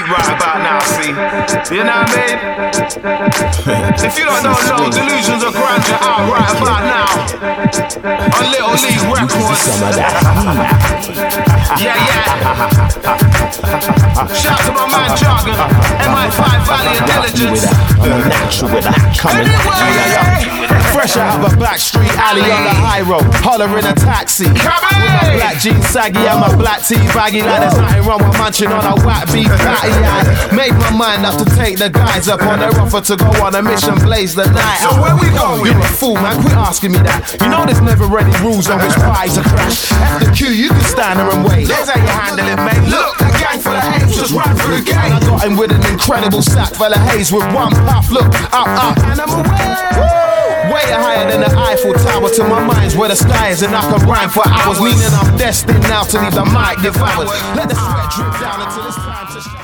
right about now, see? You know what I mean? If you don't know Delusions of Grandeur out right about now on Little League Records. Yeah. Shout to my man Jargon, MI5 Valley Intelligence. I'm a natural with a coming. Fresh out of a back street alley on the high road, hollering a taxi. With my black jeans saggy and my black tee baggy, like there's nothing wrong with munching on a whack beef patty. I made my mind up to take the guys up on their offer to go on a mission, blaze the night. So where we going? You're a fool, man, quit asking me that. You know there's never any rules on which parties to crash. At the queue, you can stand there and wait. That's how you handle it, mate. Look, that gang full of apes just ran through the gate. I got him with an incredible sack full of haze with one puff. Look, up, and I'm away. Way higher than the Eiffel Tower, to my mind's where the sky is, and I can rhyme for hours. Meaning I'm destined now to leave the mic devoured. Let the sweat drip down until it's time to